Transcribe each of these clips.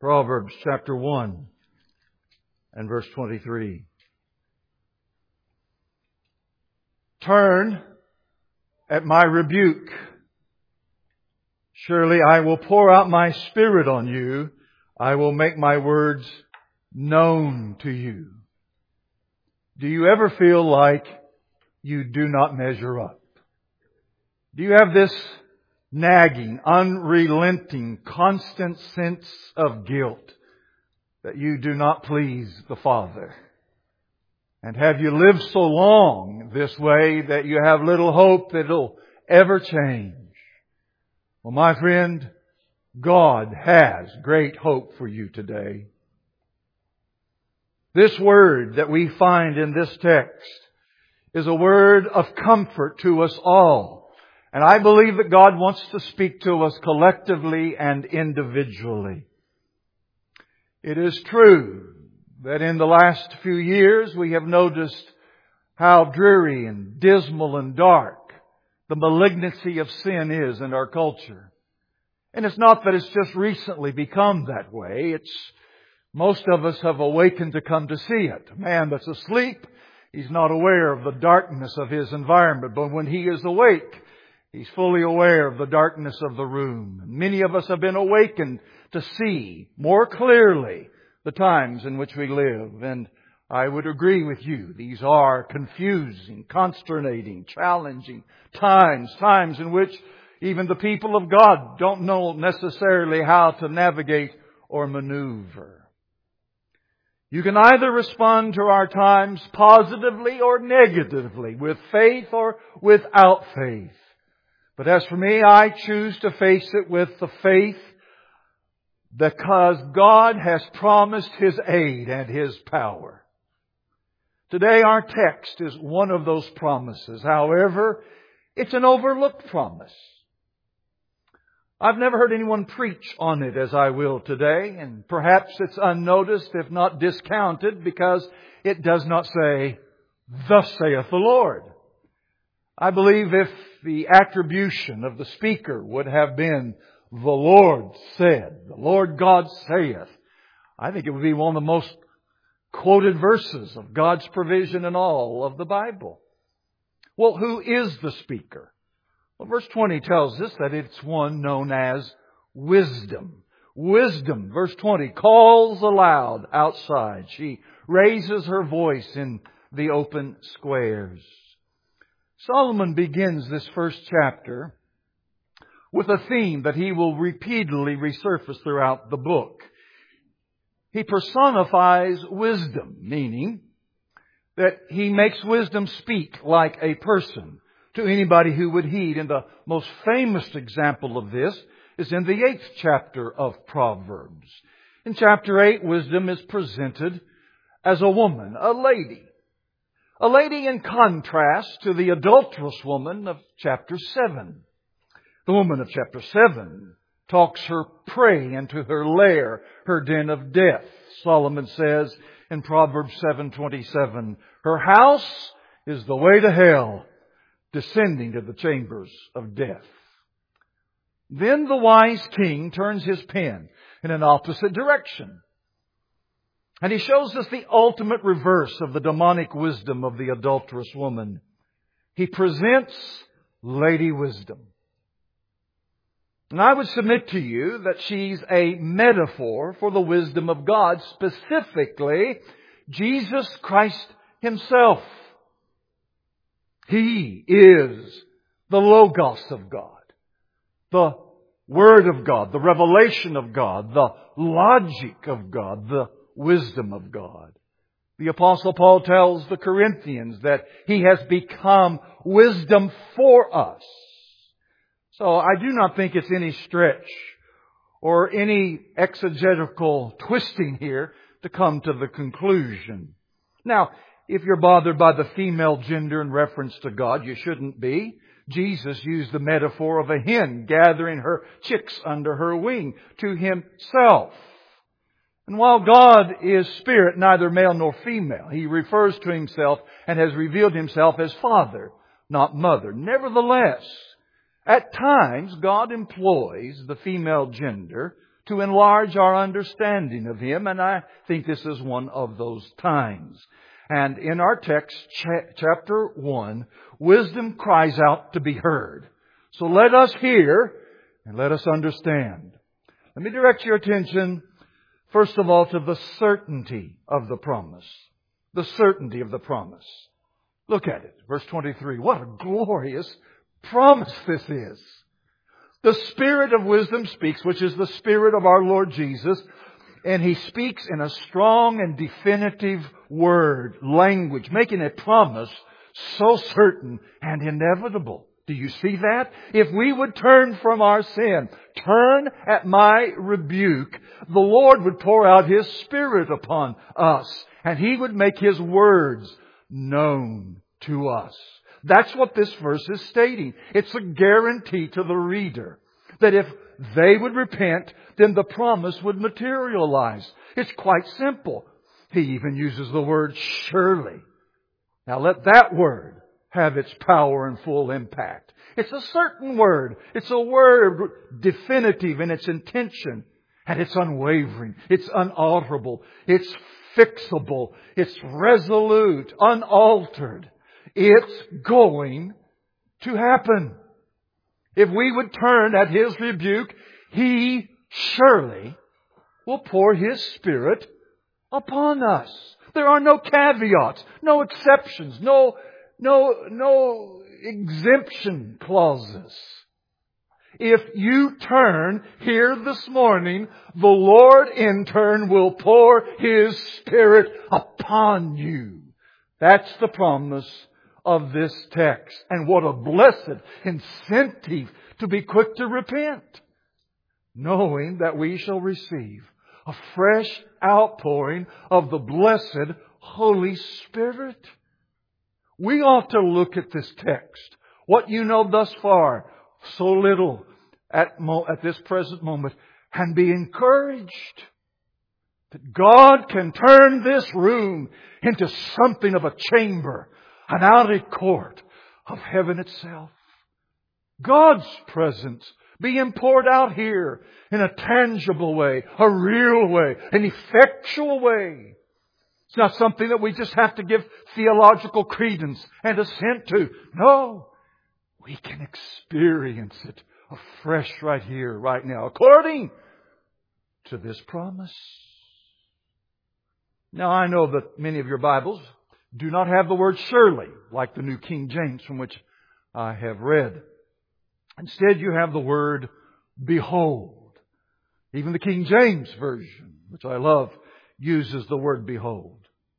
Proverbs chapter 1 and verse 23. Turn at my rebuke. Surely I will pour out my Spirit on you. I will make my words known to you. Do you ever feel like you do not measure up? Do you have this nagging, unrelenting, constant sense of guilt that you do not please the Father? And have you lived so long this way that you have little hope that it'll ever change? Well, my friend, God has great hope for you today. This word that we find in this text is a word of comfort to us all. And I believe that God wants to speak to us collectively and individually. It is true that in the last few years we have noticed how dreary and dismal and dark the malignancy of sin is in our culture. And it's not that it's just recently become that way. Most of us have awakened to come to see it. A man that's asleep, he's not aware of the darkness of his environment. But when he is awake, he's fully aware of the darkness of the room. And many of us have been awakened to see more clearly the times in which we live. And I would agree with you. These are confusing, consternating, challenging times in which even the people of God don't know necessarily how to navigate or maneuver. You can either respond to our times positively or negatively, with faith or without faith. But as for me, I choose to face it with the faith because God has promised His aid and His power. Today our text is one of those promises. However, it's an overlooked promise. I've never heard anyone preach on it as I will today, and perhaps it's unnoticed, if not discounted, because it does not say, "Thus saith the Lord." I believe if the attribution of the speaker would have been, "The Lord said," "The Lord God saith," I think it would be one of the most quoted verses of God's provision in all of the Bible. Well, who is the speaker? Well, verse 20 tells us that it's one known as wisdom. Wisdom, verse 20, calls aloud outside. She raises her voice in the open squares. Solomon begins this first chapter with a theme that he will repeatedly resurface throughout the book. He personifies wisdom, meaning that he makes wisdom speak like a person to anybody who would heed. And the most famous example of this is in the 8th chapter of Proverbs. In chapter 8, wisdom is presented as a woman, a lady. A lady in contrast to the adulterous woman of chapter 7. The woman of chapter 7 talks her prey into her lair, her den of death. Solomon says in Proverbs 7:27, her house is the way to hell, descending to the chambers of death. Then the wise king turns his pen in an opposite direction. And he shows us the ultimate reverse of the demonic wisdom of the adulterous woman. He presents Lady Wisdom. And I would submit to you that she's a metaphor for the wisdom of God, specifically Jesus Christ Himself. He is the Logos of God, the Word of God, the revelation of God, the logic of God, the wisdom of God. The Apostle Paul tells the Corinthians that He has become wisdom for us. So I do not think it's any stretch or any exegetical twisting here to come to the conclusion. Now, if you're bothered by the female gender in reference to God, you shouldn't be. Jesus used the metaphor of a hen gathering her chicks under her wing to Himself. And while God is spirit, neither male nor female, He refers to Himself and has revealed Himself as Father, not Mother. Nevertheless, at times God employs the female gender to enlarge our understanding of Him, and I think this is one of those times. And in our text, chapter 1, wisdom cries out to be heard. So let us hear and let us understand. Let me direct your attention, first of all, to the certainty of the promise. The certainty of the promise. Look at it. Verse 23. What a glorious promise this is. The Spirit of wisdom speaks, which is the Spirit of our Lord Jesus. And He speaks in a strong and definitive word, language, making a promise so certain and inevitable. Do you see that? If we would turn from our sin, turn at my rebuke, the Lord would pour out His Spirit upon us, and He would make His words known to us. That's what this verse is stating. It's a guarantee to the reader that if they would repent, then the promise would materialize. It's quite simple. He even uses the word surely. Now let that word have its power and full impact. It's a certain word. It's a word definitive in its intention. And it's unwavering. It's unalterable. It's fixable. It's resolute. Unaltered. It's going to happen. If we would turn at His rebuke, He surely will pour His Spirit upon us. There are no caveats, no exceptions, no exemption clauses. If you turn here this morning, the Lord in turn will pour His Spirit upon you. That's the promise of this text. And what a blessed incentive to be quick to repent, knowing that we shall receive a fresh outpouring of the blessed Holy Spirit. We ought to look at this text, what you know thus far, so little at this present moment, and be encouraged that God can turn this room into something of a chamber, an outer court of heaven itself. God's presence being poured out here in a tangible way, a real way, an effectual way. It's not something that we just have to give theological credence and assent to. No, we can experience it afresh right here, right now, according to this promise. Now, I know that many of your Bibles do not have the word surely, like the New King James from which I have read. Instead, you have the word behold. Even the King James Version, which I love, uses the word behold.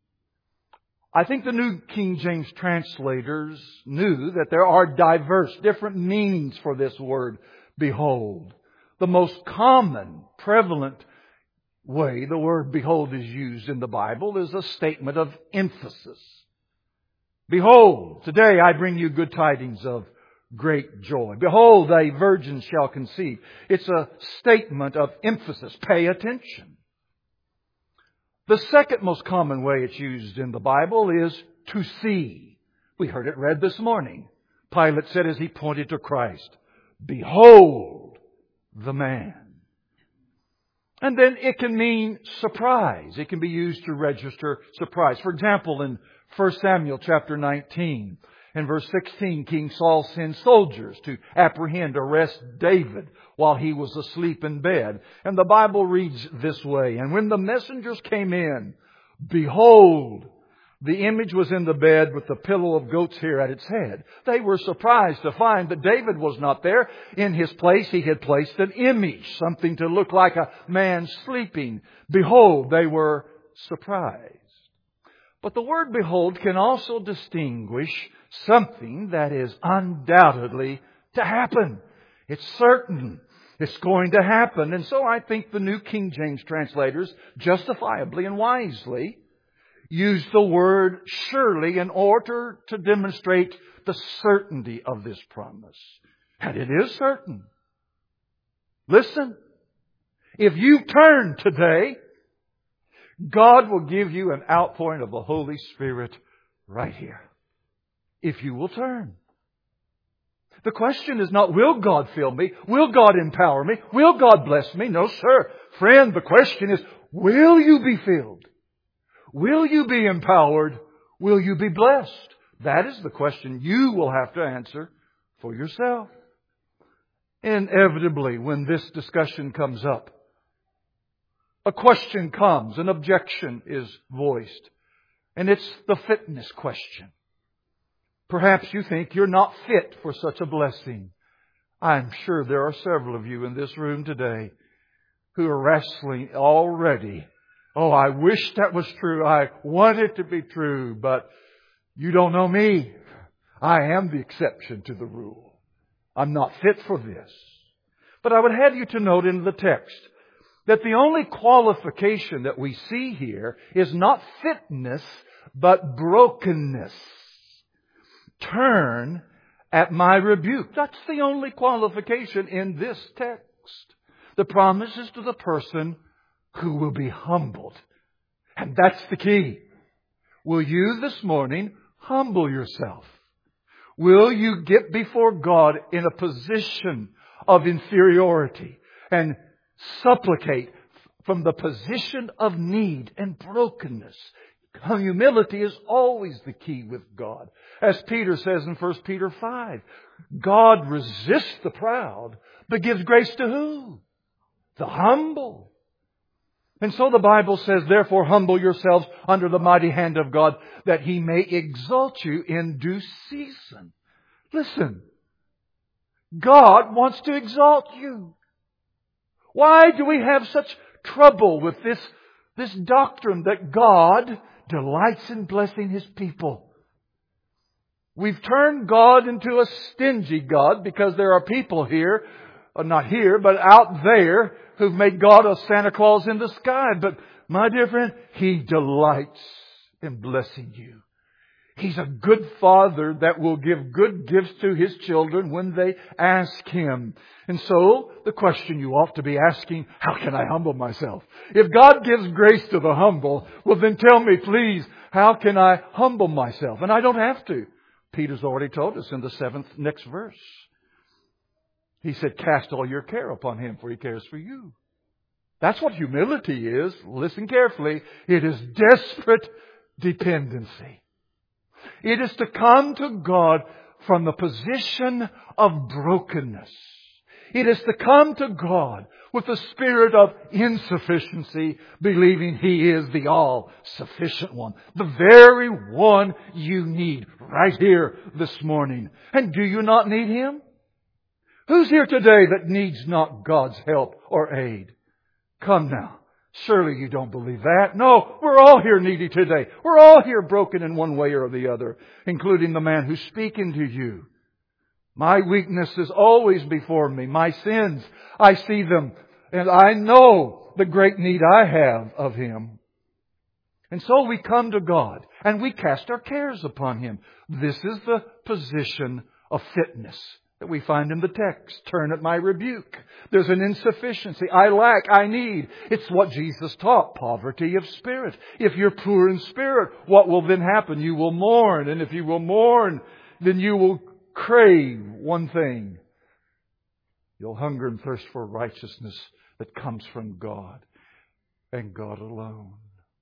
I think the New King James translators knew that there are different meanings for this word behold. The most common, prevalent way the word behold is used in the Bible is a statement of emphasis. Behold, today I bring you good tidings of great joy. Behold, a virgin shall conceive. It's a statement of emphasis. Pay attention. The second most common way it's used in the Bible is to see. We heard it read this morning. Pilate said as he pointed to Christ, behold the man. And then it can mean surprise. It can be used to register surprise. For example, in 1 Samuel chapter 19, in verse 16, King Saul sends soldiers to apprehend, arrest David while he was asleep in bed. And the Bible reads this way, and when the messengers came in, behold, the image was in the bed with the pillow of goat's hair at its head. They were surprised to find that David was not there. In his place, he had placed an image, something to look like a man sleeping. Behold, they were surprised. But the word behold can also distinguish something that is undoubtedly to happen. It's certain. It's going to happen. And so I think the New King James translators justifiably and wisely use the word surely in order to demonstrate the certainty of this promise. And it is certain. Listen, if you turn today, God will give you an outpouring of the Holy Spirit right here. If you will turn. The question is not, will God fill me? Will God empower me? Will God bless me? No, sir. Friend, the question is, will you be filled? Will you be empowered? Will you be blessed? That is the question you will have to answer for yourself. Inevitably, when this discussion comes up, a question comes, an objection is voiced, and it's the fitness question. Perhaps you think you're not fit for such a blessing. I'm sure there are several of you in this room today who are wrestling already. Oh, I wish that was true. I want it to be true, but you don't know me. I am the exception to the rule. I'm not fit for this. But I would have you to note in the text that the only qualification that we see here is not fitness, but brokenness. Turn at my rebuke. That's the only qualification in this text. The promise is to the person who will be humbled. And that's the key. Will you this morning humble yourself? Will you get before God in a position of inferiority and supplicate from the position of need and brokenness? Humility is always the key with God. As Peter says in 1 Peter 5, God resists the proud, but gives grace to who? The humble. And so the Bible says, therefore humble yourselves under the mighty hand of God, that He may exalt you in due season. Listen, God wants to exalt you. Why do we have such trouble with this doctrine that God delights in blessing His people? We've turned God into a stingy God because there are people here, not here, but out there, who've made God a Santa Claus in the sky. But my dear friend, He delights in blessing you. He's a good Father that will give good gifts to His children when they ask Him. And so, the question you ought to be asking, how can I humble myself? If God gives grace to the humble, well then tell me please, how can I humble myself? And I don't have to. Peter's already told us in the next verse. He said, cast all your care upon Him, for He cares for you. That's what humility is. Listen carefully. It is desperate dependency. It is to come to God from the position of brokenness. It is to come to God with the spirit of insufficiency, believing He is the all-sufficient one. The very one you need right here this morning. And do you not need Him? Who's here today that needs not God's help or aid? Come now. Surely you don't believe that. No, we're all here needy today. We're all here broken in one way or the other, including the man who's speaking to you. My weakness is always before me. My sins, I see them, and I know the great need I have of Him. And so we come to God, and we cast our cares upon Him. This is the position of fitness that we find in the text. Turn at my rebuke. There's an insufficiency. I lack. I need. It's what Jesus taught. Poverty of spirit. If you're poor in spirit, what will then happen? You will mourn. And if you will mourn, then you will crave one thing. You'll hunger and thirst for righteousness that comes from God and God alone.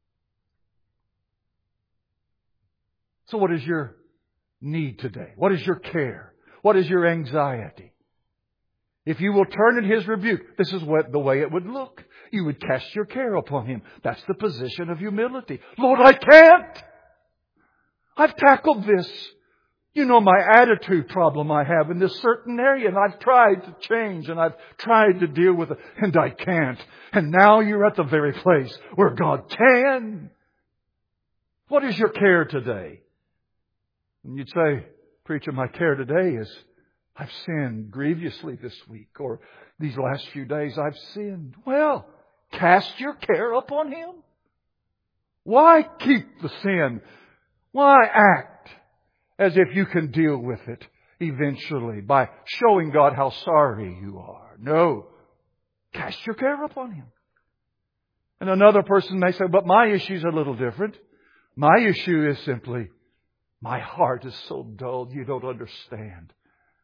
So what is your need today? What is your care? What is your anxiety? If you will turn at His rebuke, this is the way it would look. You would cast your care upon Him. That's the position of humility. Lord, I can't. I've tackled this. You know my attitude problem I have in this certain area, and I've tried to change, and I've tried to deal with it, and I can't. And now you're at the very place where God can. What is your care today? And you'd say, preacher, my care today is I've sinned grievously this week, or these last few days I've sinned. Well, cast your care upon Him. Why keep the sin? Why act as if you can deal with it eventually by showing God how sorry you are? No. Cast your care upon Him. And another person may say, but my issue's a little different. My issue is simply, my heart is so dull, you don't understand.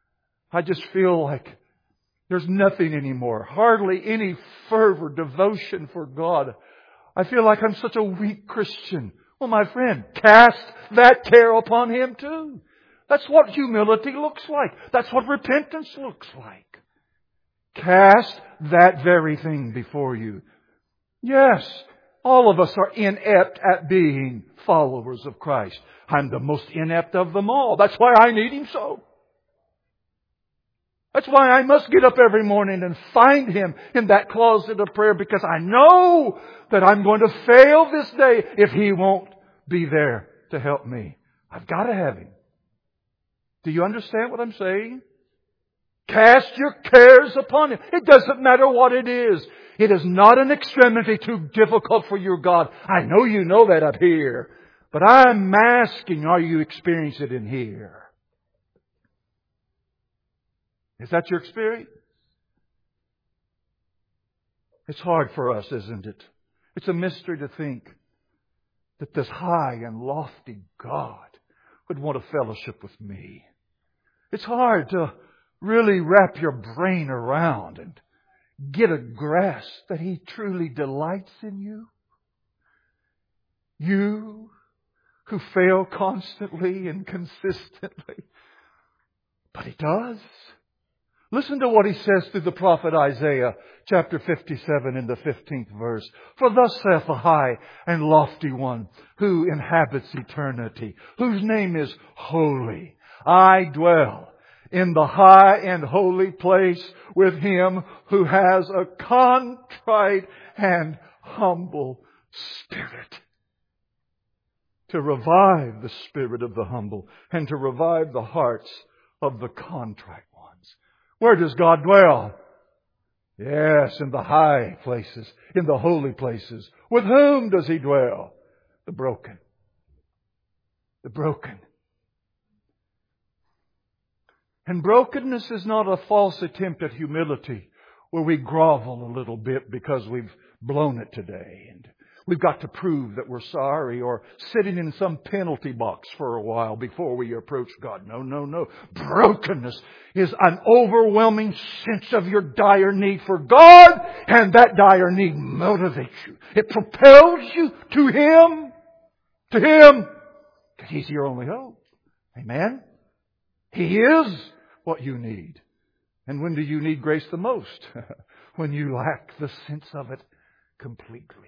I just feel like there's nothing anymore. Hardly any fervor, devotion for God. I feel like I'm such a weak Christian. Well, my friend, cast that care upon Him too. That's what humility looks like. That's what repentance looks like. Cast that very thing before you. Yes, all of us are inept at being followers of Christ. I'm the most inept of them all. That's why I need Him so. That's why I must get up every morning and find Him in that closet of prayer, because I know that I'm going to fail this day if He won't be there to help me. I've got to have Him. Do you understand what I'm saying? Cast your cares upon Him. It doesn't matter what it is. It is not an extremity too difficult for your God. I know you know that up here. But I'm asking, are you experiencing it in here? Is that your experience? It's hard for us, isn't it? It's a mystery to think that this high and lofty God would want a fellowship with me. It's hard to really wrap your brain around and get a grasp that He truly delights in you. You who fail constantly and consistently. But He does. Listen to what He says through the prophet Isaiah, chapter 57 in the 15th verse. For thus saith the high and lofty one who inhabits eternity, whose name is holy. I dwell in the high and holy place with Him who has a contrite and humble spirit. To revive the spirit of the humble and to revive the hearts of the contrite ones. Where does God dwell? Yes, in the high places, in the holy places. With whom does He dwell? The broken. The broken. And brokenness is not a false attempt at humility where we grovel a little bit because we've blown it today and we've got to prove that we're sorry, or sitting in some penalty box for a while before we approach God. No, no, no. Brokenness is an overwhelming sense of your dire need for God, and that dire need motivates you. It propels you to Him. To Him. Because He's your only hope. Amen? He is what you need. And when do you need grace the most? When you lack the sense of it completely.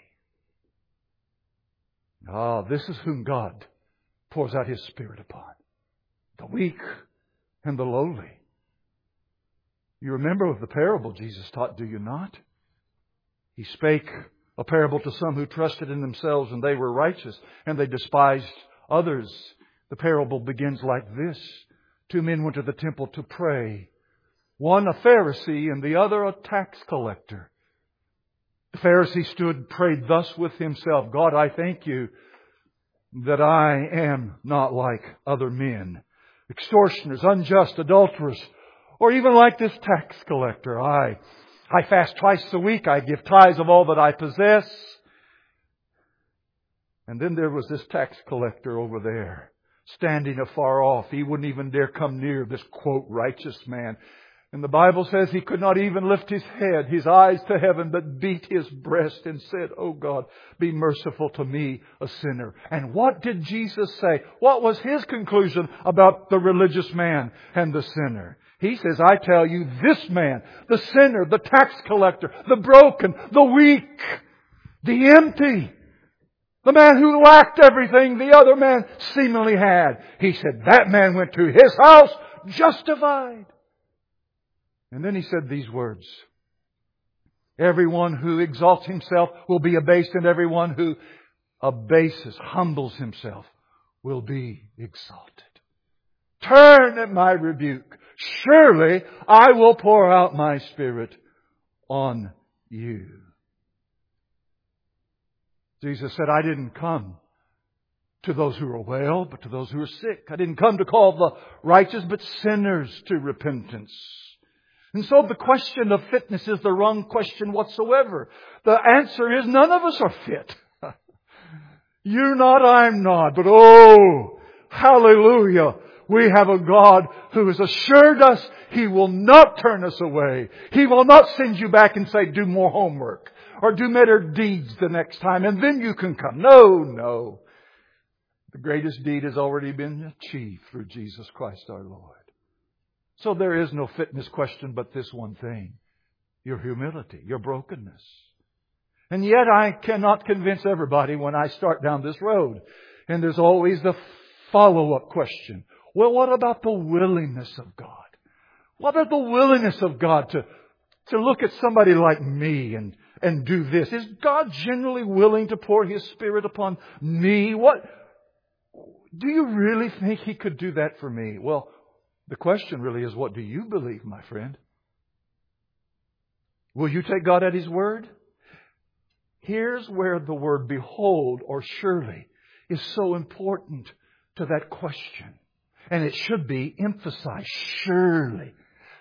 This is whom God pours out His Spirit upon. The weak and the lowly. You remember the parable Jesus taught, do you not? He spake a parable to some who trusted in themselves and they were righteous, and they despised others. The parable begins like this. 2 men went to the temple to pray. One a Pharisee and the other a tax collector. The Pharisee stood, prayed thus with himself, God, I thank You that I am not like other men, extortioners, unjust, adulterers, or even like this tax collector. I fast twice a week. I give tithes of all that I possess. And then there was this tax collector over there, standing afar off. He wouldn't even dare come near this, quote, righteous man. And the Bible says he could not even lift his head, his eyes to heaven, but beat his breast and said, Oh God, be merciful to me, a sinner. And what did Jesus say? What was His conclusion about the religious man and the sinner? He says, I tell you, this man, the sinner, the tax collector, the broken, the weak, the empty, the man who lacked everything the other man seemingly had. He said, that man went to his house justified. And then He said these words. Everyone who exalts himself will be abased, and everyone who abases, humbles himself, will be exalted. Turn at my rebuke. Surely I will pour out my Spirit on you. Jesus said, I didn't come to those who are well, but to those who are sick. I didn't come to call the righteous, but sinners to repentance. And so the question of fitness is the wrong question whatsoever. The answer is none of us are fit. You're not, I'm not. But oh, hallelujah. We have a God who has assured us He will not turn us away. He will not send you back and say, do more homework or do better deeds the next time and then you can come. No. The greatest deed has already been achieved through Jesus Christ our Lord. So there is no fitness question but this one thing. Your humility, your brokenness. And yet I cannot convince everybody when I start down this road. And there's always the follow-up question. Well, what about the willingness of God? What about the willingness of God to look at somebody like me and do this? Is God generally willing to pour His Spirit upon me? Do you really think He could do that for me? Well, the question really is, what do you believe, my friend? Will you take God at His word? Here's where the word behold or surely is so important to that question. And it should be emphasized. Surely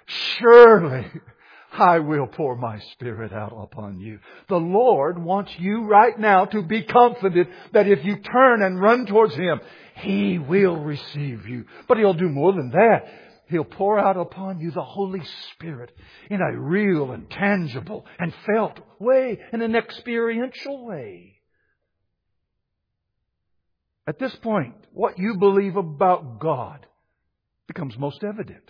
I will pour my Spirit out upon you. The Lord wants you right now to be confident that if you turn and run towards Him, He will receive you. But He'll do more than that. He'll pour out upon you the Holy Spirit in a real and tangible and felt way, in an experiential way. At this point, what you believe about God becomes most evident.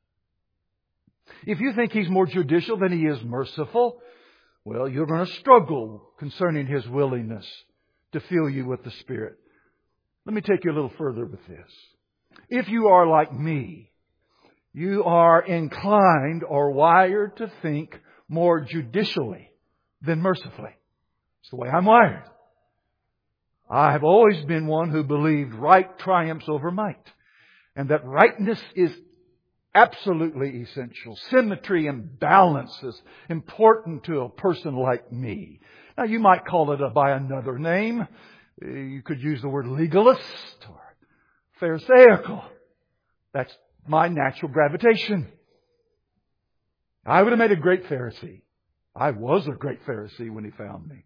If you think He's more judicial than He is merciful, well, you're going to struggle concerning His willingness to fill you with the Spirit. Let me take you a little further with this. If you are like me, you are inclined or wired to think more judicially than mercifully. It's the way I'm wired. I have always been one who believed right triumphs over might. And that rightness is absolutely essential. Symmetry and balance is important to a person like me. Now you might call it by another name. You could use the word legalist or pharisaical. That's my natural gravitation. I would have made a great Pharisee. I was a great Pharisee when He found me.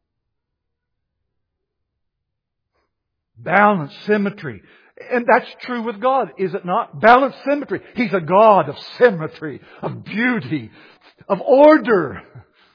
Balance, symmetry. And that's true with God, is it not? Balance, symmetry. He's a God of symmetry, of beauty, of order.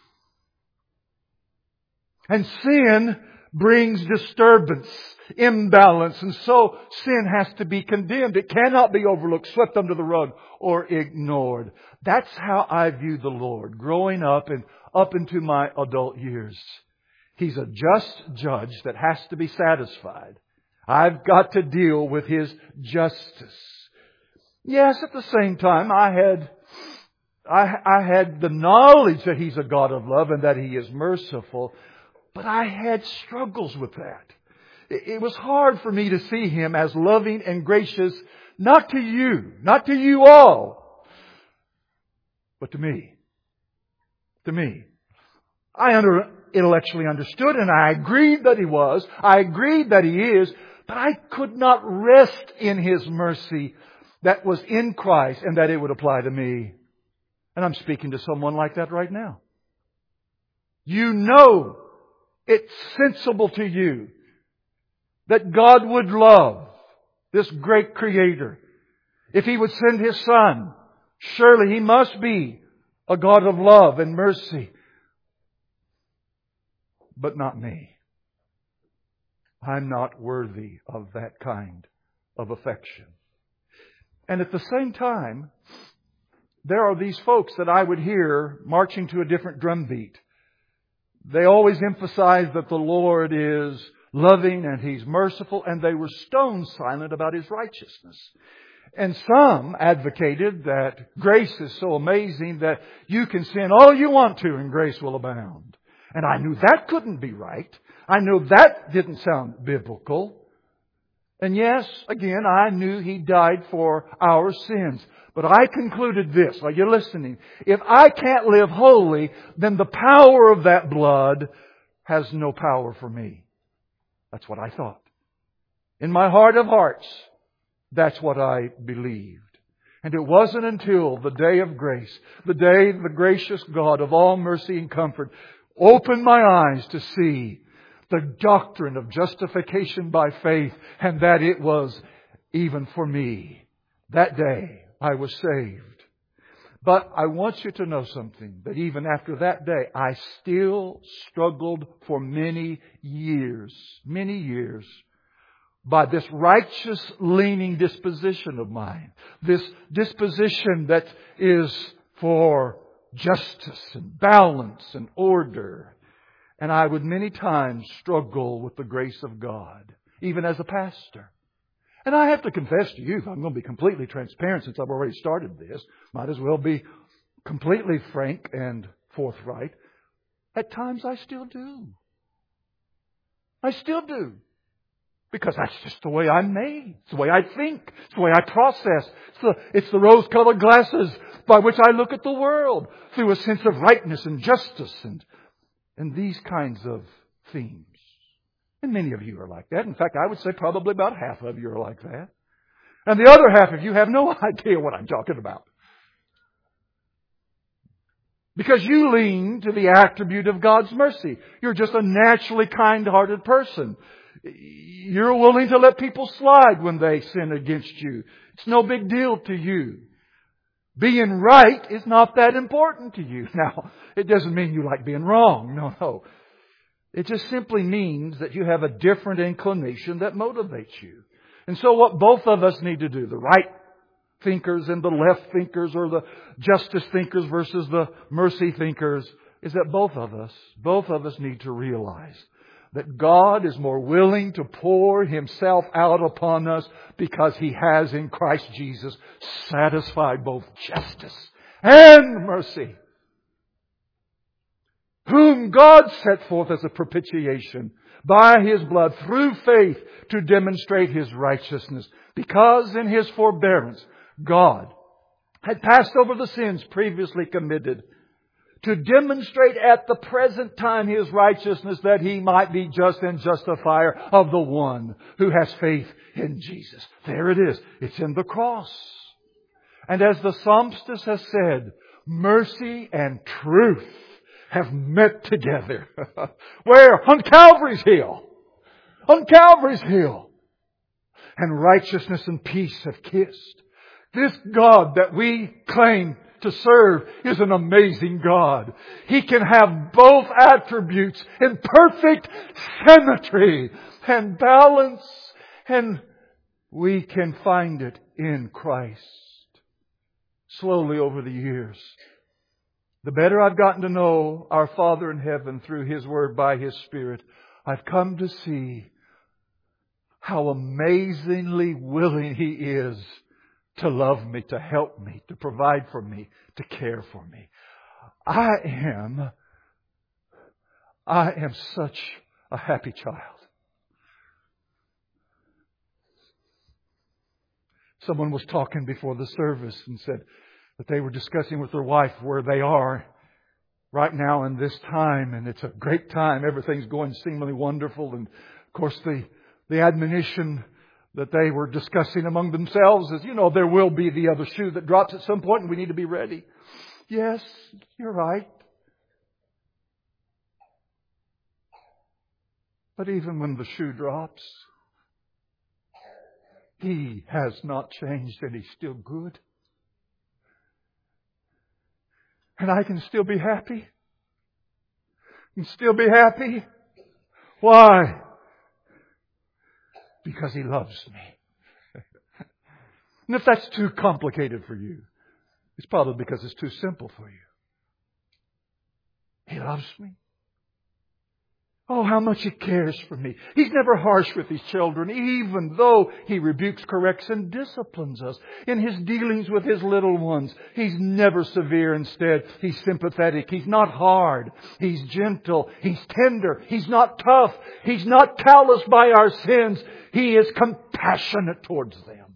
And sin brings disturbance, imbalance, and so sin has to be condemned. It cannot be overlooked, swept under the rug, or ignored. That's how I view the Lord, growing up and up into my adult years. He's a just judge that has to be satisfied. I've got to deal with His justice. Yes, at the same time, I had the knowledge that He's a God of love and that He is merciful. But I had struggles with that. It was hard for me to see Him as loving and gracious, not to you all, but to me. To me. I intellectually understood and I agreed that He was. I agreed that He is. But I could not rest in His mercy that was in Christ and that it would apply to me. And I'm speaking to someone like that right now. You know it's sensible to you that God would love this great Creator. If He would send His Son, surely He must be a God of love and mercy. But not me. I'm not worthy of that kind of affection. And at the same time, there are these folks that I would hear marching to a different drumbeat. They always emphasize that the Lord is loving and He's merciful, and they were stone silent about His righteousness. And some advocated that grace is so amazing that you can sin all you want to and grace will abound. And I knew that couldn't be right. I knew that didn't sound biblical. And yes, again, I knew He died for our sins. But I concluded this, are you listening? If I can't live holy, then the power of that blood has no power for me. That's what I thought. In my heart of hearts, that's what I believed. And it wasn't until the day of grace, the day the gracious God of all mercy and comfort opened my eyes to see the doctrine of justification by faith, and that it was even for me That day I was saved. But I want you to know something, that even after that day, I still struggled for many years, by this righteous leaning disposition of mine. This disposition that is for justice and balance and order. And I would many times struggle with the grace of God, even as a pastor. And I have to confess to you, if I'm going to be completely transparent since I've already started this, might as well be completely frank and forthright. At times I still do. I still do. Because that's just the way I'm made. It's the way I think. It's the way I process. It's the rose-colored glasses by which I look at the world through a sense of rightness and justice and these kinds of themes. And many of you are like that. In fact, I would say probably about half of you are like that. And the other half of you have no idea what I'm talking about. Because you lean to the attribute of God's mercy. You're just a naturally kind-hearted person. You're willing to let people slide when they sin against you. It's no big deal to you. Being right is not that important to you. Now, it doesn't mean you like being wrong. No. It just simply means that you have a different inclination that motivates you. And so what both of us need to do, the right thinkers and the left thinkers, or the justice thinkers versus the mercy thinkers, is that both of us need to realize that God is more willing to pour Himself out upon us because He has in Christ Jesus satisfied both justice and mercy. Whom God set forth as a propitiation by His blood through faith to demonstrate His righteousness. Because in His forbearance, God had passed over the sins previously committed to demonstrate at the present time His righteousness, that He might be just and justifier of the one who has faith in Jesus. There it is. It's in the cross. And as the psalmist has said, mercy and truth have met together. Where? On Calvary's hill. On Calvary's hill. And righteousness and peace have kissed. This God that we claim to serve is an amazing God. He can have both attributes in perfect symmetry and balance. And we can find it in Christ. Slowly over the years, the better I've gotten to know our Father in heaven through His Word by His Spirit, I've come to see how amazingly willing He is to love me, to help me, to provide for me, to care for me. I am such a happy child. Someone was talking before the service and said that they were discussing with their wife where they are right now in this time, and it's a great time. Everything's going seemingly wonderful, and of course the admonition that they were discussing among themselves is, there will be the other shoe that drops at some point and we need to be ready. Yes, you're right. But even when the shoe drops, He has not changed and He's still good. And I can still be happy. Can still be happy. Why? Because He loves me. And if that's too complicated for you, it's probably because it's too simple for you. He loves me. Oh, how much He cares for me. He's never harsh with His children, even though He rebukes, corrects, and disciplines us. In His dealings with His little ones, He's never severe. Instead, He's sympathetic. He's not hard. He's gentle. He's tender. He's not tough. He's not callous by our sins. He is compassionate towards them.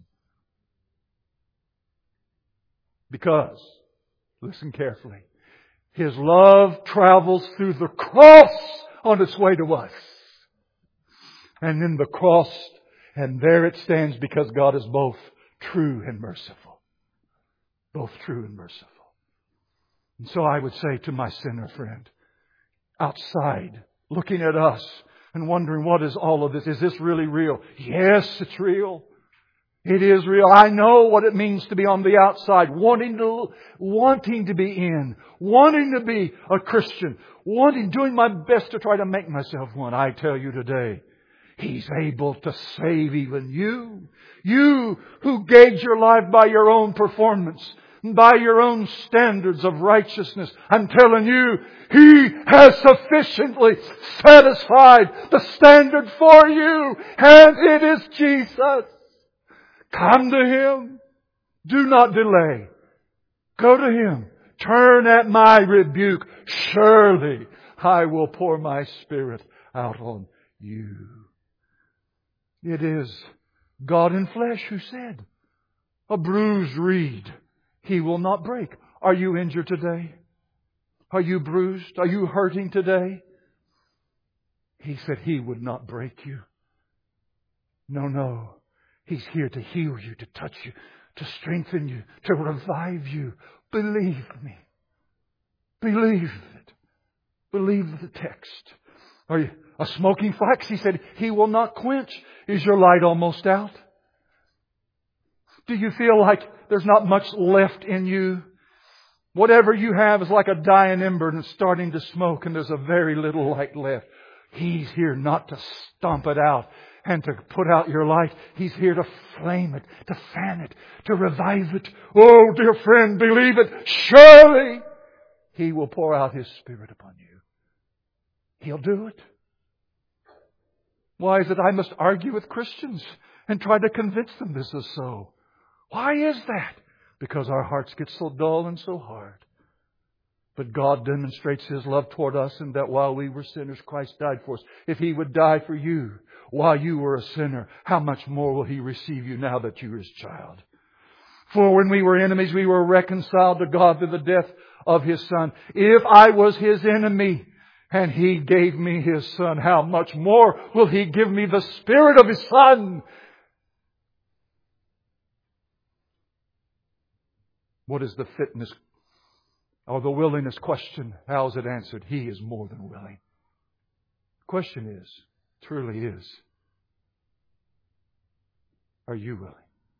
Because, listen carefully, His love travels through the cross on its way to us. And in the cross, and there it stands because God is both true and merciful. Both true and merciful. And so I would say to my sinner friend, outside, looking at us and wondering, what is all of this? Is this really real? Yes, it's real. It is real. I know what it means to be on the outside, wanting to be in, wanting to be a Christian, doing my best to try to make myself one. I tell you today, He's able to save even you. You who gauge your life by your own performance, by your own standards of righteousness. I'm telling you, He has sufficiently satisfied the standard for you, and it is Jesus. Come to Him. Do not delay. Go to Him. Turn at my rebuke. Surely I will pour my Spirit out on you. It is God in flesh who said, a bruised reed He will not break. Are you injured today? Are you bruised? Are you hurting today? He said He would not break you. No. He's here to heal you, to touch you, to strengthen you, to revive you. Believe me. Believe it. Believe the text. Are you a smoking flax? He said He will not quench. Is your light almost out? Do you feel like there's not much left in you? Whatever you have is like a dying ember and it's starting to smoke and there's a very little light left. He's here not to stomp it out and to put out your light. He's here to flame it, to fan it, to revive it. Oh, dear friend, believe it. Surely He will pour out His Spirit upon you. He'll do it. Why is it I must argue with Christians and try to convince them this is so? Why is that? Because our hearts get so dull and so hard. But God demonstrates His love toward us in that while we were sinners, Christ died for us. If He would die for you while you were a sinner, how much more will He receive you now that you are His child? For when we were enemies, we were reconciled to God through the death of His Son. If I was His enemy and He gave me His Son, how much more will He give me the Spirit of His Son? What is the fitness or the willingness question? How is it answered? He is more than willing. The question is, truly is, are you willing?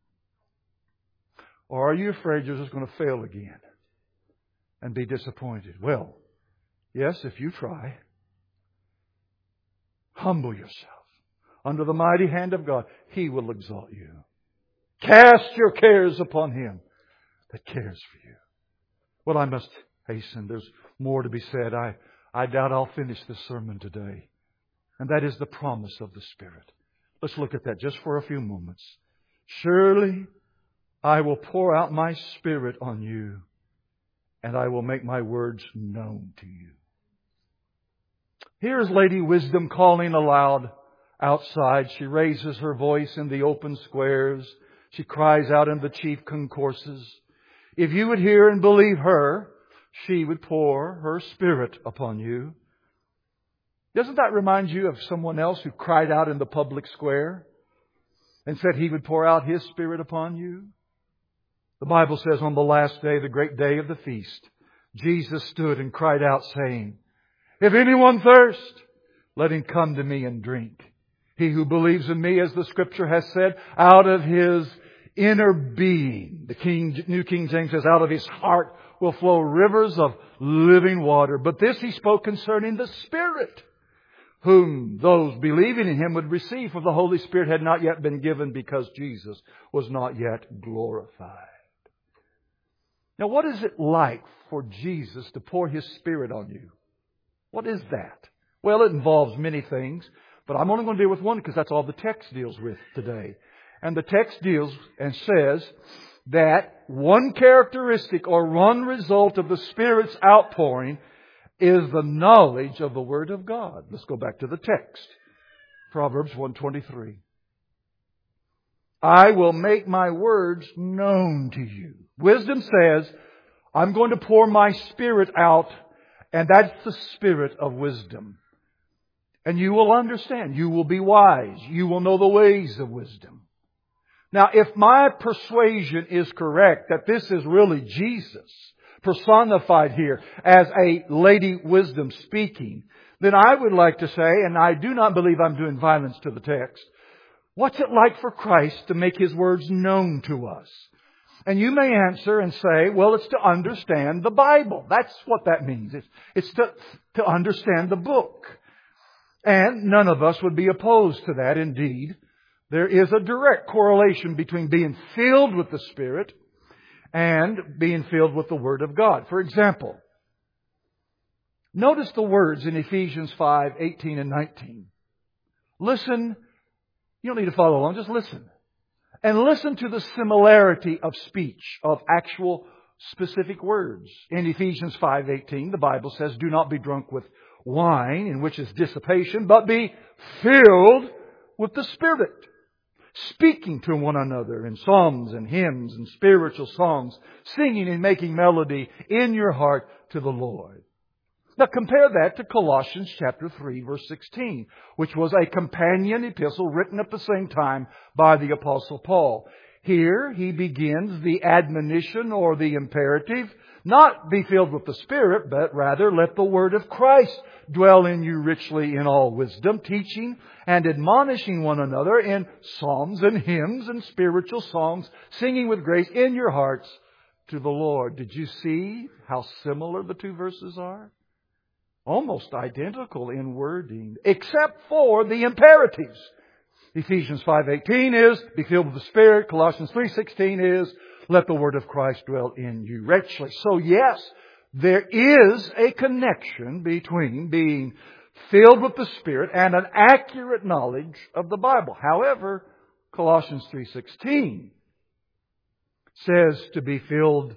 Or are you afraid you're just going to fail again and be disappointed? Well, yes, if you try. Humble yourself under the mighty hand of God. He will exalt you. Cast your cares upon Him that cares for you. Well, I must hasten. There's more to be said. I doubt I'll finish this sermon today. And that is the promise of the Spirit. Let's look at that just for a few moments. Surely I will pour out my Spirit on you, and I will make my words known to you. Here's Lady Wisdom calling aloud outside. She raises her voice in the open squares. She cries out in the chief concourses. If you would hear and believe her, she would pour her Spirit upon you. Doesn't that remind you of someone else who cried out in the public square and said He would pour out His Spirit upon you? The Bible says on the last day, the great day of the feast, Jesus stood and cried out saying, if anyone thirst, let him come to me and drink. He who believes in me, as the Scripture has said, out of his inner being. The New King James says, out of his heart will flow rivers of living water. But this He spoke concerning the Spirit, whom those believing in Him would receive, for the Holy Spirit had not yet been given because Jesus was not yet glorified. Now, what is it like for Jesus to pour His Spirit on you? What is that? Well, it involves many things, but I'm only going to deal with one because that's all the text deals with today. And the text deals and says that one characteristic or one result of the Spirit's outpouring is the knowledge of the Word of God. Let's go back to the text. Proverbs 1:23. I will make my words known to you. Wisdom says, I'm going to pour my Spirit out, and that's the Spirit of wisdom. And you will understand. You will be wise. You will know the ways of wisdom. Now, if my persuasion is correct that this is really Jesus personified here as a Lady Wisdom speaking, then I would like to say, and I do not believe I'm doing violence to the text, What's it like for Christ to make His words known to us? And you may answer and say, well, it's to understand the Bible. That's what that means. It's to understand the book. And none of us would be opposed to that. Indeed, there is a direct correlation between being filled with the Spirit and being filled with the Word of God. For example, notice the words in Ephesians 5:18 and 19. Listen. You don't need to follow along. Just listen. And listen to the similarity of speech, of actual specific words. In Ephesians 5:18, the Bible says, do not be drunk with wine, in which is dissipation, but be filled with the Spirit, speaking to one another in psalms and hymns and spiritual songs, singing and making melody in your heart to the Lord. Now compare that to Colossians chapter 3 verse 16, which was a companion epistle written at the same time by the Apostle Paul. Here he begins the admonition or the imperative, not be filled with the Spirit, but rather let the Word of Christ dwell in you richly in all wisdom, teaching and admonishing one another in psalms and hymns and spiritual songs, singing with grace in your hearts to the Lord. Did you see how similar the two verses are? Almost identical in wording, except for the imperatives. Ephesians 5:18 is, be filled with the Spirit. Colossians 3:16 is, let the Word of Christ dwell in you richly. So yes, there is a connection between being filled with the Spirit and an accurate knowledge of the Bible. However, Colossians 3:16 says to be filled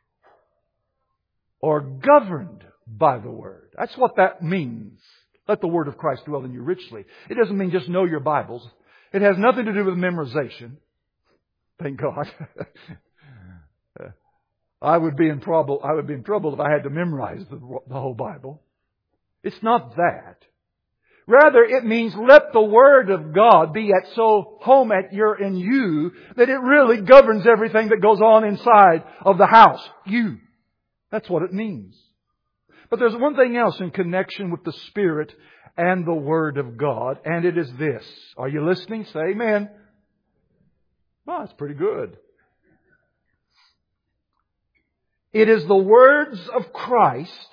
or governed by the Word. That's what that means. Let the Word of Christ dwell in you richly. It doesn't mean just know your Bibles. It has nothing to do with memorization. Thank God. I would be in trouble if I had to memorize the whole Bible. It's not that. Rather, it means let the Word of God be at so home in you that it really governs everything that goes on inside of the house. You. That's what it means. But there's one thing else in connection with the Spirit and the Word of God, and it is this. Are you listening? Say amen. Well, that's pretty good. It is the words of Christ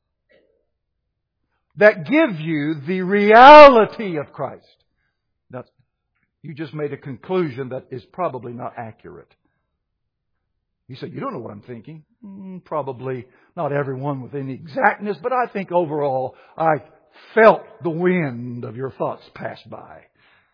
that give you the reality of Christ. Now, you just made a conclusion that is probably not accurate. You say, you don't know what I'm thinking. Probably not everyone with any exactness, but I think overall I felt the wind of your thoughts pass by.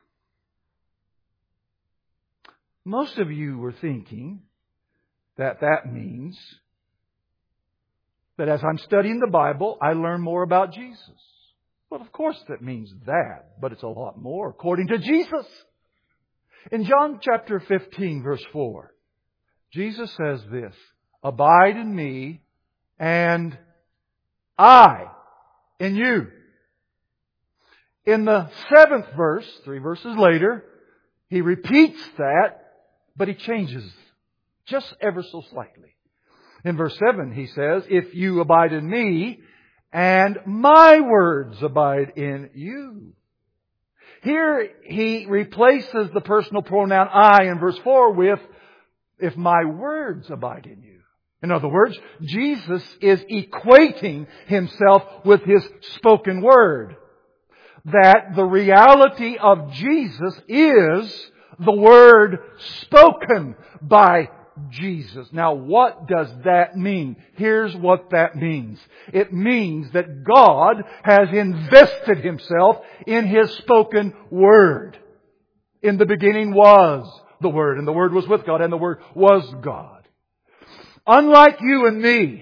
Most of you were thinking that means that as I'm studying the Bible, I learn more about Jesus. Well, of course that means that, but it's a lot more according to Jesus. In John chapter 15, verse 4, Jesus says this, abide in me and I in you. In the 7th verse, 3 verses later, He repeats that, but He changes just ever so slightly. In verse 7 He says, if you abide in me and my words abide in you. Here He replaces the personal pronoun I in verse 4 with if my words abide in you. In other words, Jesus is equating Himself with His spoken word. That the reality of Jesus is the Word spoken by Jesus. Now, what does that mean? Here's what that means. It means that God has invested Himself in His spoken Word. In the beginning was the Word, and the Word was with God, and the Word was God. Unlike you and me,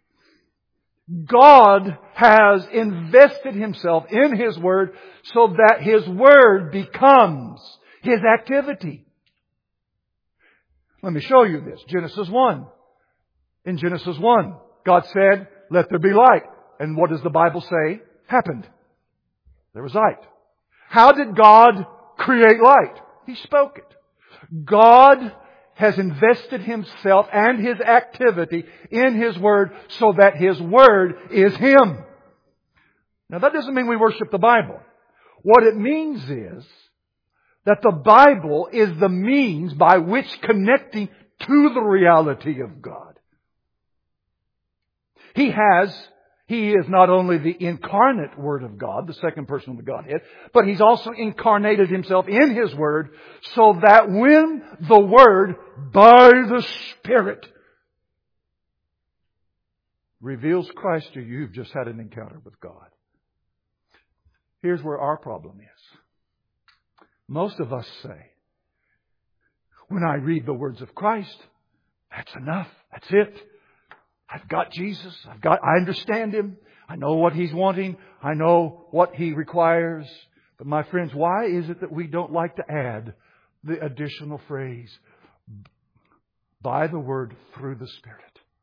God has invested Himself in His Word so that His Word becomes His activity. Let me show you this. Genesis 1. In Genesis 1, God said, let there be light. And what does the Bible say happened? There was light. How did God create light? He spoke it. God has invested Himself and His activity in His Word so that His Word is Him. Now that doesn't mean we worship the Bible. What it means is That the Bible is the means by which connecting to the reality of God. He is not only the incarnate Word of God, the second person of the Godhead, but He's also incarnated Himself in His Word so that when the Word, by the Spirit, reveals Christ to you, you've just had an encounter with God. Here's where our problem is. Most of us say, when I read the words of Christ, that's enough. That's it. I've got Jesus. I understand Him. I know what He's wanting. I know what He requires. But my friends, why is it that we don't like to add the additional phrase, by the Word, through the Spirit?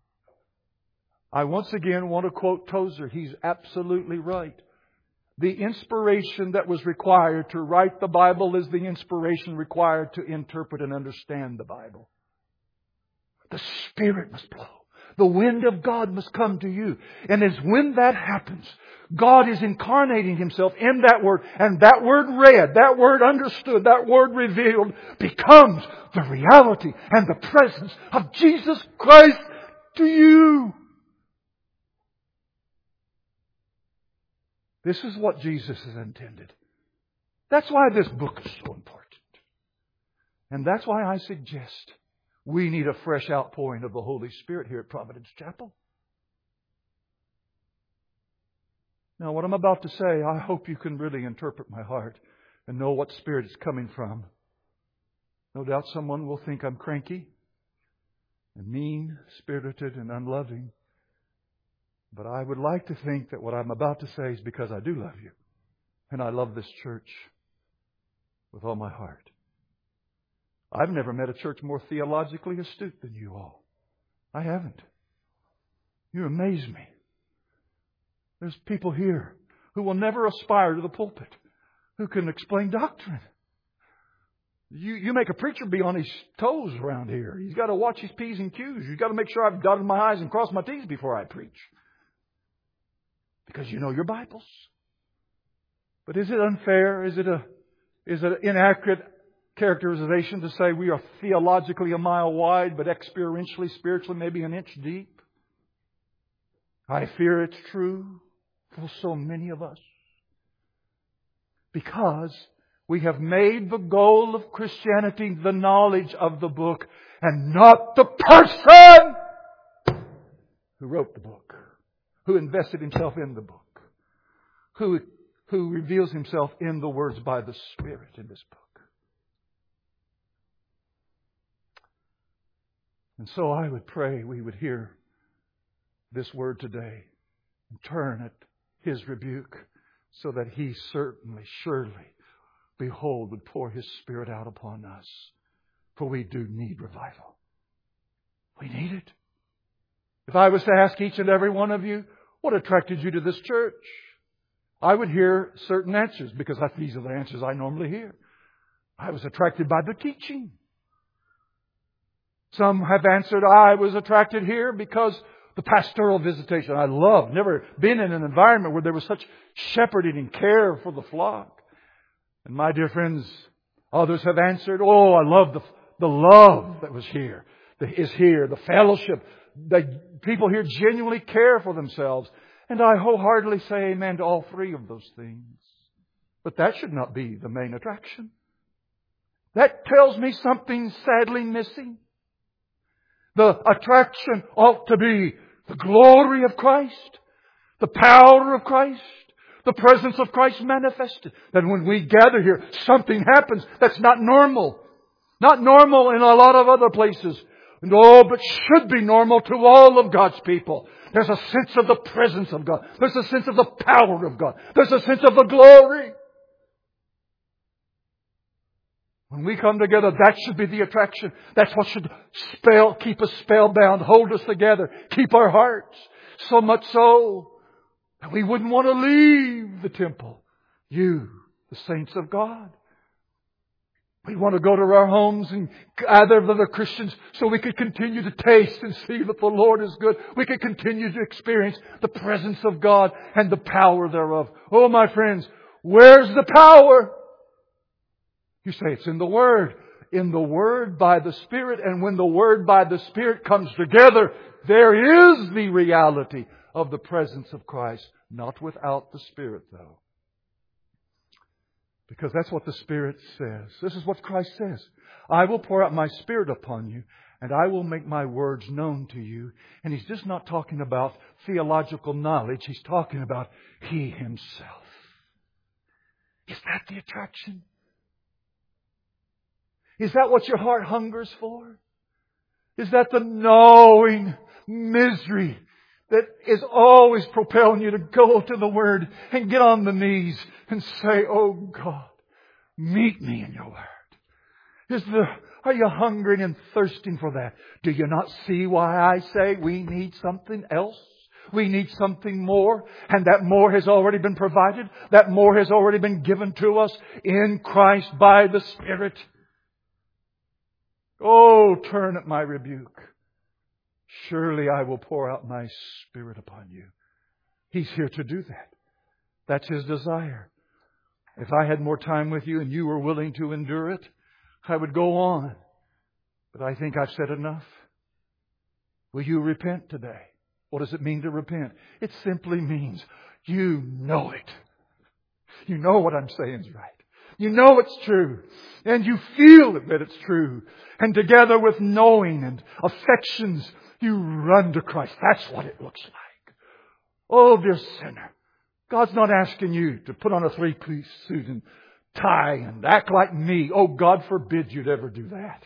I once again want to quote Tozer. He's absolutely right. The inspiration that was required to write the Bible is the inspiration required to interpret and understand the Bible. The Spirit must blow. The wind of God must come to you. And as when that happens, God is incarnating Himself in that Word. And that Word read, that Word understood, that Word revealed becomes the reality and the presence of Jesus Christ to you. This is what Jesus has intended. That's why this book is so important. And that's why I suggest we need a fresh outpouring of the Holy Spirit here at Providence Chapel. Now, what I'm about to say, I hope you can really interpret my heart and know what spirit it's coming from. No doubt someone will think I'm cranky and mean-spirited and unloving. But I would like to think that what I'm about to say is because I do love you. And I love this church with all my heart. I've never met a church more theologically astute than you all. I haven't. You amaze me. There's people here who will never aspire to the pulpit, who can explain doctrine. You make a preacher be on his toes around here. He's got to watch his P's and Q's. You've got to make sure I've dotted my I's and crossed my T's before I preach. Because you know your Bibles. But is it unfair? Is it an inaccurate characterization to say we are theologically a mile wide, but experientially, spiritually, maybe an inch deep? I fear it's true for so many of us. Because we have made the goal of Christianity the knowledge of the book and not the person who wrote the book, who invested himself in the book, who reveals himself in the words by the Spirit in this book. And so I would pray we would hear this word today and turn at His rebuke so that He certainly, surely, behold, would pour His Spirit out upon us. For we do need revival. We need it. If I was to ask each and every one of you, what attracted you to this church? I would hear certain answers because these are the answers I normally hear. I was attracted by the teaching. Some have answered, I was attracted here because the pastoral visitation I love. Never been in an environment where there was such shepherding and care for the flock. And my dear friends, others have answered, oh, I love the love that was here, is here, the fellowship. The people here genuinely care for themselves. And I wholeheartedly say amen to all three of those things. But that should not be the main attraction. That tells me something sadly missing. The attraction ought to be the glory of Christ, the power of Christ, the presence of Christ manifested. That when we gather here, something happens that's not normal. Not normal in a lot of other places. No, but should be normal to all of God's people. There's a sense of the presence of God. There's a sense of the power of God. There's a sense of the glory. When we come together, that should be the attraction. That's what should keep us spellbound, hold us together, keep our hearts. So much so that we wouldn't want to leave the temple. You, the saints of God. We want to go to our homes and gather with other Christians so we could continue to taste and see that the Lord is good. We could continue to experience the presence of God and the power thereof. Oh, my friends, where's the power? You say it's in the Word. In the Word by the Spirit. And when the Word by the Spirit comes together, there is the reality of the presence of Christ. Not without the Spirit, though. Because that's what the Spirit says. This is what Christ says. I will pour out my Spirit upon you, and I will make my words known to you. And He's just not talking about theological knowledge. He's talking about He Himself. Is that the attraction? Is that what your heart hungers for? Is that the gnawing misery that is always propelling you to go to the Word and get on the knees and say, oh God, meet me in your Word? Are you hungering and thirsting for that? Do you not see why I say we need something else? We need something more. And that more has already been provided. That more has already been given to us in Christ by the Spirit. Oh, turn at my rebuke. Surely I will pour out my Spirit upon you. He's here to do that. That's His desire. If I had more time with you and you were willing to endure it, I would go on. But I think I've said enough. Will you repent today? What does it mean to repent? It simply means you know it. You know what I'm saying is right. You know it's true. And you feel that it's true. And together with knowing and affections, you run to Christ. That's what it looks like. Oh, dear sinner. God's not asking you to put on a three-piece suit and tie and act like me. Oh, God forbid you'd ever do that.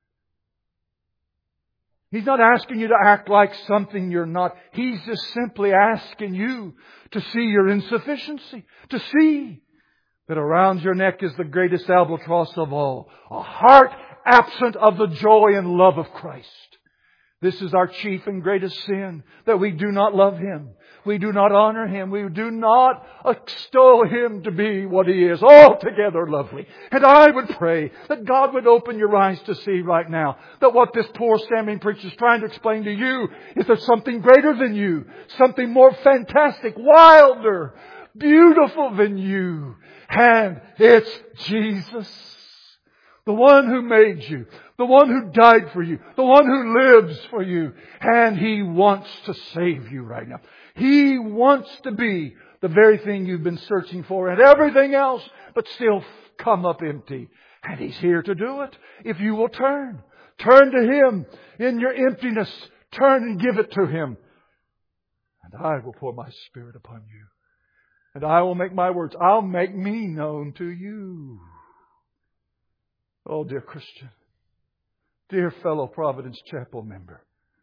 He's not asking you to act like something you're not. He's just simply asking you to see your insufficiency. To see that around your neck is the greatest albatross of all. A heart absent of the joy and love of Christ. This is our chief and greatest sin, that we do not love Him. We do not honor Him. We do not extol Him to be what He is. Altogether lovely. And I would pray that God would open your eyes to see right now that what this poor stammering preacher is trying to explain to you is there's something greater than you. Something more fantastic, wilder, beautiful than you. And it's Jesus. The one who made you. The one who died for you. The one who lives for you. And He wants to save you right now. He wants to be the very thing you've been searching for and everything else, but still come up empty. And He's here to do it. If you will turn. Turn to Him in your emptiness. Turn and give it to Him. And I will pour my Spirit upon you. And I will make my words. I'll make me known to you. Oh, dear Christian. Dear fellow Providence Chapel member.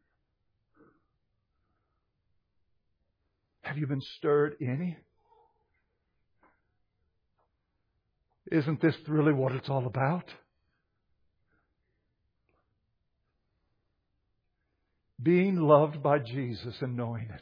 Have you been stirred any? Isn't this really what it's all about? Being loved by Jesus and knowing it.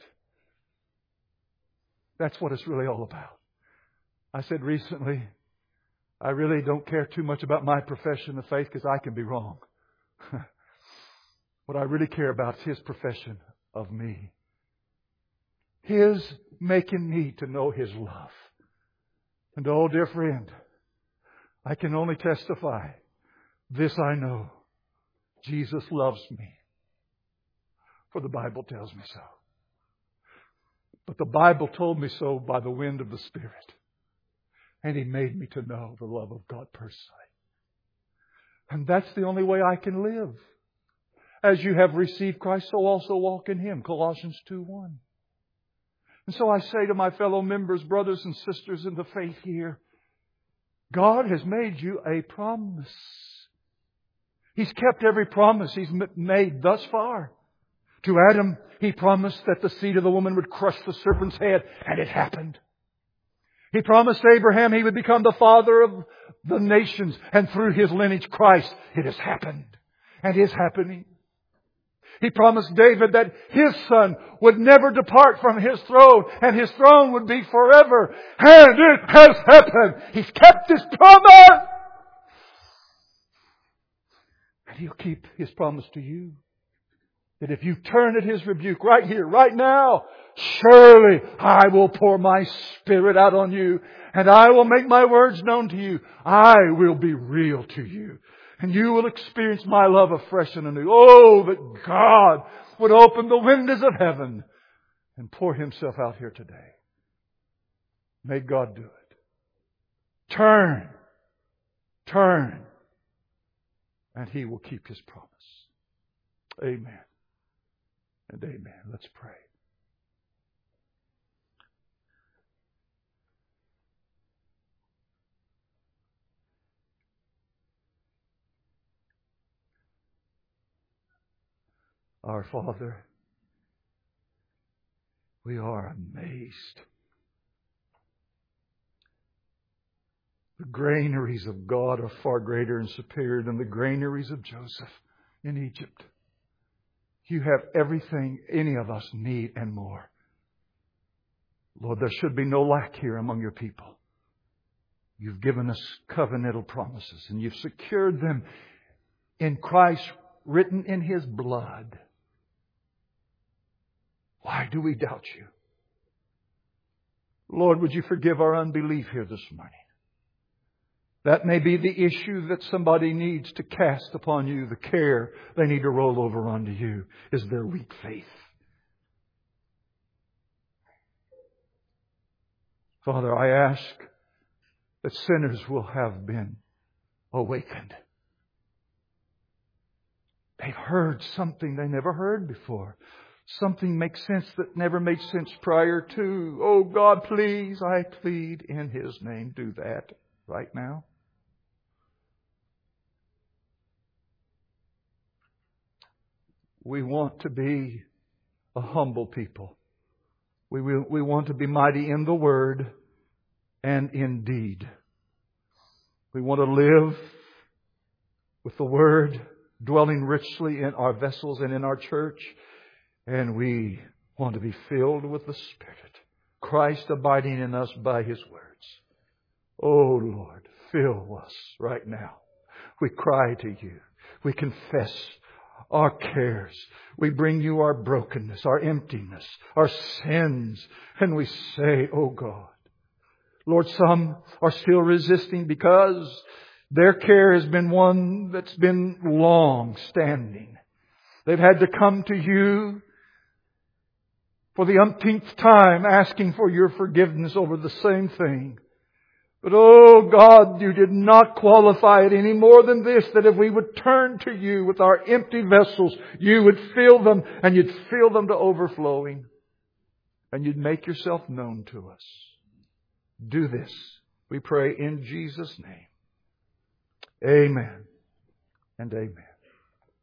That's what it's really all about. I said recently, I really don't care too much about my profession of faith because I can be wrong. What I really care about is His profession of me. His making me to know His love. And oh, dear friend, I can only testify. This I know. Jesus loves me. For the Bible tells me so. But the Bible told me so by the wind of the Spirit. And He made me to know the love of God personally. And that's the only way I can live. As you have received Christ, so also walk in Him. Colossians 2:1. And so I say to my fellow members, brothers and sisters in the faith here, God has made you a promise. He's kept every promise He's made thus far. To Adam, He promised that the seed of the woman would crush the serpent's head, and it happened. He promised Abraham he would become the father of the nations, and through his lineage, Christ, it has happened, and is happening. He promised David that his son would never depart from his throne, and his throne would be forever, and it has happened. He's kept His promise, and He'll keep His promise to you. that if you turn at His rebuke right here, right now, surely I will pour my Spirit out on you, and I will make my words known to you. I will be real to you, and you will experience my love afresh and anew. Oh, that God would open the windows of heaven and pour Himself out here today. May God do it. Turn, and He will keep His promise. Amen and amen. Let's pray. Our Father, we are amazed. The granaries of God are far greater and superior than the granaries of Joseph in Egypt. You have everything any of us need and more. Lord, there should be no lack here among your people. You've given us covenantal promises, and you've secured them in Christ, written in His blood. Why do we doubt you? Lord, would you forgive our unbelief here this morning? That may be the issue that somebody needs to cast upon you, the care they need to roll over onto you, is their weak faith. Father, I ask that sinners will have been awakened. They've heard something they never heard before. Something makes sense that never made sense prior to. Oh God, please, I plead in His name, do that right now. We want to be a humble people. We want to be mighty in the word and in deed. We want to live with the word dwelling richly in our vessels and in our church. And we want to be filled with the Spirit, Christ abiding in us by His words. Oh Lord, fill us right now. We cry to you. We confess our cares. We bring you our brokenness, our emptiness, our sins. And we say, oh God, Lord, some are still resisting because their care has been one that's been long standing. They've had to come to you for the umpteenth time asking for your forgiveness over the same thing. But oh God, you did not qualify it any more than this, that if we would turn to you with our empty vessels, you would fill them, and you'd fill them to overflowing, and you'd make yourself known to us. Do this, we pray in Jesus' name. Amen and amen.